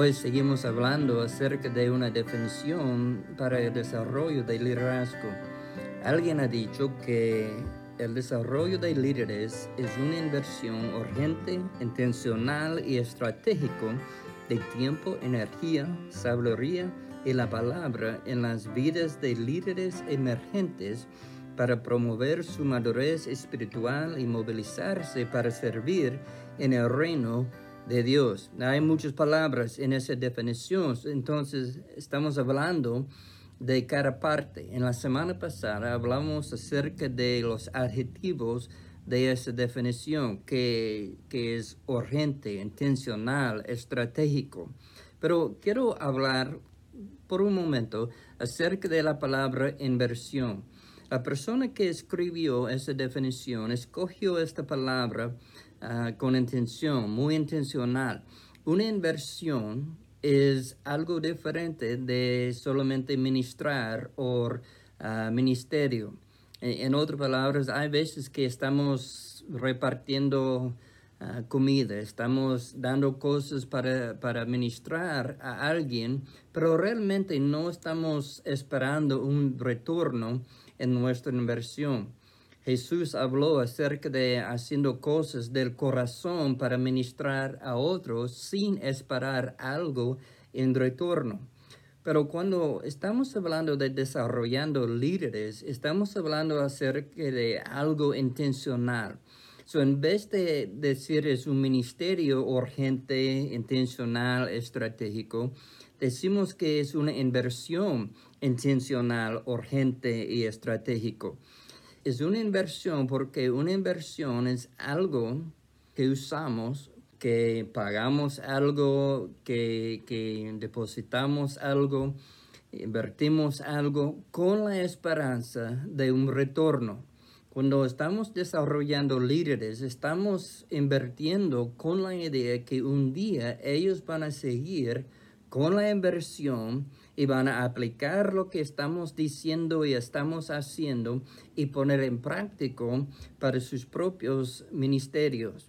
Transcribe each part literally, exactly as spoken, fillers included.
Hoy seguimos hablando acerca de una definición para el desarrollo del liderazgo. Alguien ha dicho que el desarrollo de líderes es una inversión urgente, intencional y estratégico de tiempo, energía, sabiduría y la palabra en las vidas de líderes emergentes para promover su madurez espiritual y movilizarse para servir en el reino de Dios. Hay muchas palabras en esa definición, entonces estamos hablando de cada parte. En la semana pasada hablamos acerca de los adjetivos de esa definición, que, que es urgente, intencional, estratégico. Pero quiero hablar por un momento acerca de la palabra inversión. La persona que escribió esa definición escogió esta palabra uh, con intención, muy intencional. Una inversión es algo diferente de solamente ministrar o uh, ministerio. En, en otras palabras, hay veces que estamos repartiendo uh, comida, estamos dando cosas para, para ministrar a alguien, pero realmente no estamos esperando un retorno en nuestra inversión. Jesús habló acerca de haciendo cosas del corazón para ministrar a otros sin esperar algo en retorno. Pero cuando estamos hablando de desarrollando líderes, estamos hablando acerca de algo intencional. So, en vez de decir es un ministerio urgente, intencional, estratégico, decimos que es una inversión intencional, urgente y estratégico. Es una inversión porque una inversión es algo que usamos, que pagamos algo, que, que depositamos algo, invertimos algo con la esperanza de un retorno. Cuando estamos desarrollando líderes, estamos invirtiendo con la idea que un día ellos van a seguir con la inversión y van a aplicar lo que estamos diciendo y estamos haciendo y poner en práctica para sus propios ministerios.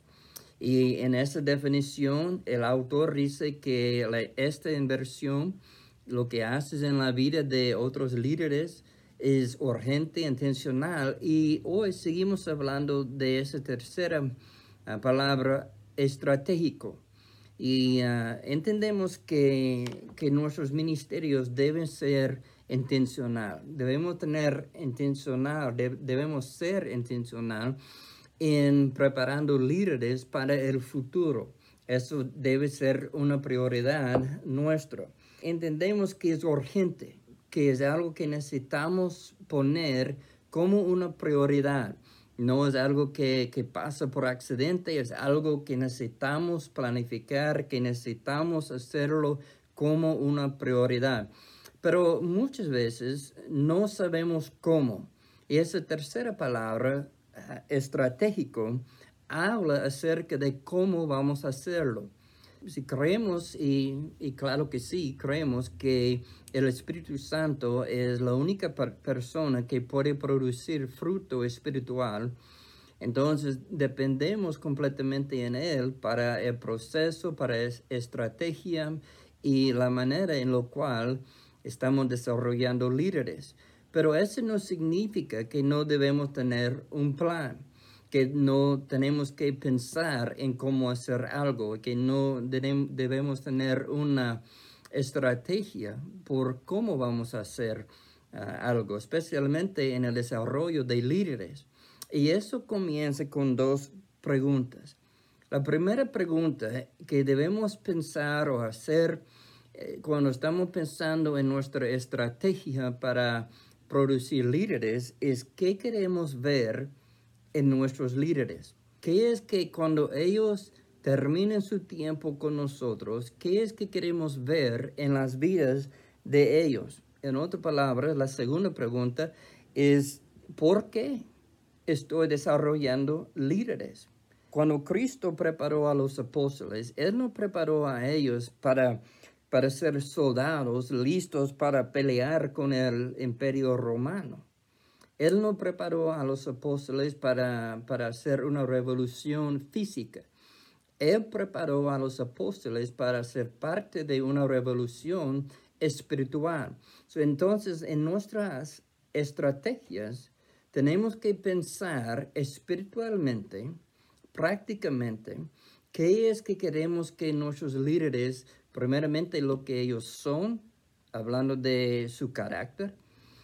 Y en esa definición, el autor dice que la, esta inversión, lo que haces en la vida de otros líderes, es urgente, intencional. Y hoy seguimos hablando de esa tercera uh, palabra, estratégico. Y uh, entendemos que, que nuestros ministerios deben ser intencional. Debemos tener intencional, de, debemos ser intencional en preparando líderes para el futuro. Eso debe ser una prioridad nuestra. Entendemos que es urgente, que es algo que necesitamos poner como una prioridad. No es algo que, que pasa por accidente, es algo que necesitamos planificar, que necesitamos hacerlo como una prioridad. Pero muchas veces no sabemos cómo. Y esa tercera palabra, uh, estratégico, habla acerca de cómo vamos a hacerlo. Si creemos, y, y claro que sí, creemos que el Espíritu Santo es la única per persona que puede producir fruto espiritual, entonces dependemos completamente en Él para el proceso, para la estrategia y la manera en la cual estamos desarrollando líderes. Pero eso no significa que no debemos tener un plan, que no tenemos que pensar en cómo hacer algo, que no debemos tener una estrategia por cómo vamos a hacer uh, algo, especialmente en el desarrollo de líderes. Y eso comienza con dos preguntas. La primera pregunta que debemos pensar o hacer eh, cuando estamos pensando en nuestra estrategia para producir líderes es ¿qué queremos ver en nuestros líderes? ¿Qué es que cuando ellos terminen su tiempo con nosotros, qué es que queremos ver en las vidas de ellos? En otras palabras, la segunda pregunta es ¿por qué estoy desarrollando líderes? Cuando Cristo preparó a los apóstoles, Él no preparó a ellos para, para ser soldados listos para pelear con el imperio romano. Él no preparó a los apóstoles para, para hacer una revolución física. Él preparó a los apóstoles para ser parte de una revolución espiritual. So, entonces, en nuestras estrategias, tenemos que pensar espiritualmente, prácticamente, qué es que queremos que nuestros líderes, primeramente lo que ellos son, hablando de su carácter,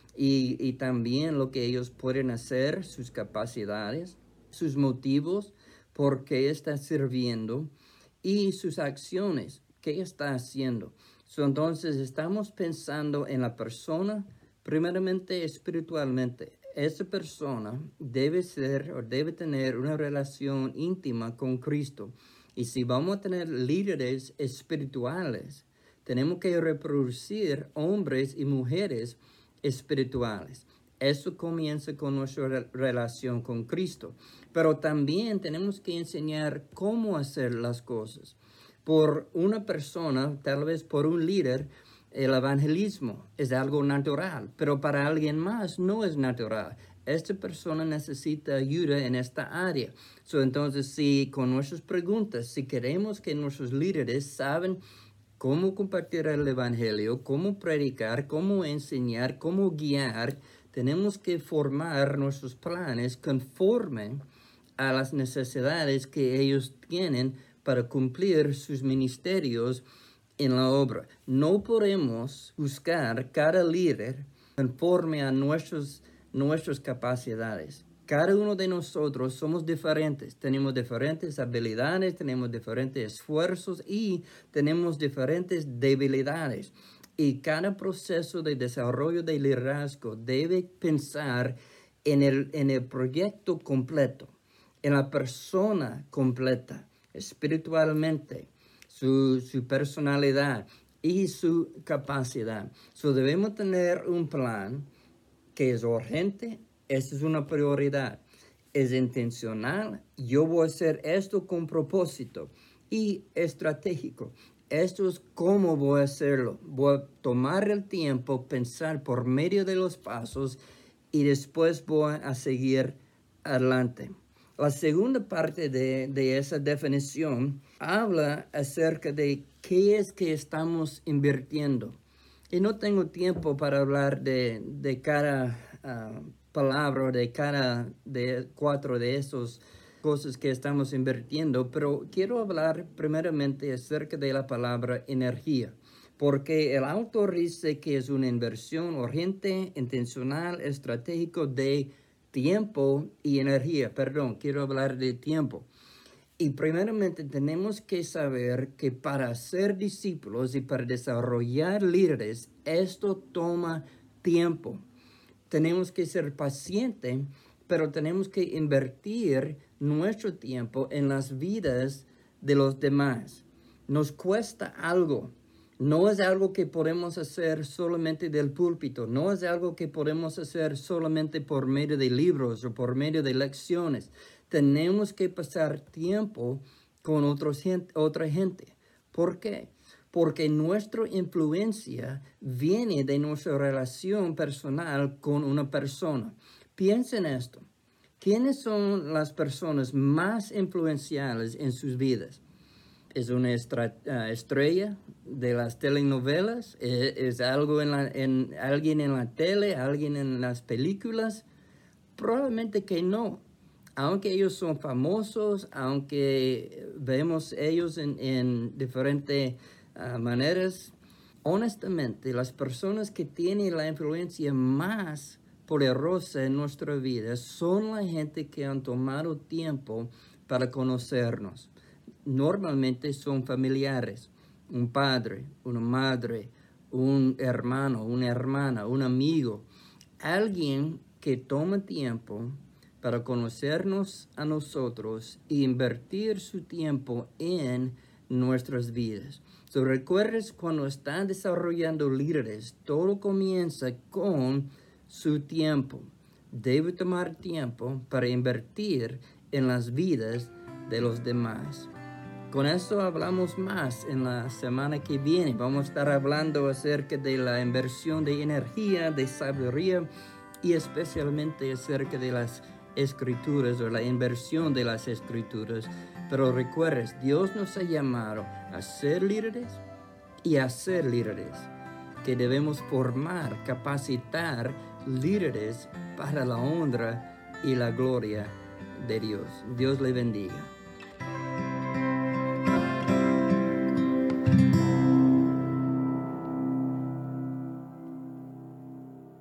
y, y también lo que ellos pueden hacer, sus capacidades, sus motivos, por qué está sirviendo, y sus acciones, qué está haciendo. So, entonces, estamos pensando en la persona, primeramente espiritualmente. Esa persona debe ser o debe tener una relación íntima con Cristo. Y si vamos a tener líderes espirituales, tenemos que reproducir hombres y mujeres espirituales. Eso comienza con nuestra re- relación con Cristo. Pero también tenemos que enseñar cómo hacer las cosas. Por una persona, tal vez por un líder, el evangelismo es algo natural, pero para alguien más no es natural. Esta persona necesita ayuda en esta área. So, entonces, si con nuestras preguntas, si queremos que nuestros líderes saben cómo compartir el evangelio, cómo predicar, cómo enseñar, cómo guiar, tenemos que formar nuestros planes conforme a las necesidades que ellos tienen para cumplir sus ministerios en la obra. No podemos buscar cada líder conforme a nuestros, nuestras capacidades. Cada uno de nosotros somos diferentes, tenemos diferentes habilidades, tenemos diferentes esfuerzos y tenemos diferentes debilidades. Y cada proceso de desarrollo de liderazgo debe pensar en el, en el proyecto completo, en la persona completa, espiritualmente, su, su personalidad y su capacidad. So, debemos tener un plan que es urgente. Esta es una prioridad, es intencional, yo voy a hacer esto con propósito y estratégico. Esto es cómo voy a hacerlo. Voy a tomar el tiempo, pensar por medio de los pasos y después voy a seguir adelante. La segunda parte de, de esa definición habla acerca de qué es que estamos invirtiendo. Y no tengo tiempo para hablar de, de cada uh, palabra, de cada de cuatro de esas cosas que estamos invirtiendo, pero quiero hablar primeramente acerca de la palabra energía, porque el autor dice que es una inversión urgente, intencional, estratégico de tiempo y energía. Perdón, quiero hablar de tiempo. Y primeramente tenemos que saber que para ser discípulos y para desarrollar líderes, esto toma tiempo. Tenemos que ser pacientes, pero tenemos que invertir nuestro tiempo en las vidas de los demás. Nos cuesta algo. No es algo que podemos hacer solamente del púlpito. No es algo que podemos hacer solamente por medio de libros o por medio de lecciones. Tenemos que pasar tiempo con otros, otra gente. ¿Por qué? Porque nuestra influencia viene de nuestra relación personal con una persona. Piensen en esto. ¿Quiénes son las personas más influenciales en sus vidas? ¿Es una estrella de las telenovelas? ¿Es, es algo en la, en, alguien en la tele? ¿Alguien en las películas? Probablemente que no. Aunque ellos son famosos, aunque vemos ellos en, en diferentes uh, maneras, honestamente, las personas que tienen la influencia más poderosa en nuestra vida son la gente que han tomado tiempo para conocernos. Normalmente son familiares, un padre, una madre, un hermano, una hermana, un amigo, alguien que toma tiempo para conocernos a nosotros e invertir su tiempo en nuestras vidas. So, recuerdes, cuando están desarrollando líderes, todo comienza con su tiempo. Debe tomar tiempo para invertir en las vidas de los demás. Con eso hablamos más en la semana que viene. Vamos a estar hablando acerca de la inversión de energía, de sabiduría y especialmente acerca de las escrituras o la inversión de las escrituras, pero recuerdes, Dios nos ha llamado a ser líderes y a ser líderes, que debemos formar, capacitar líderes para la honra y la gloria de Dios. Dios le bendiga.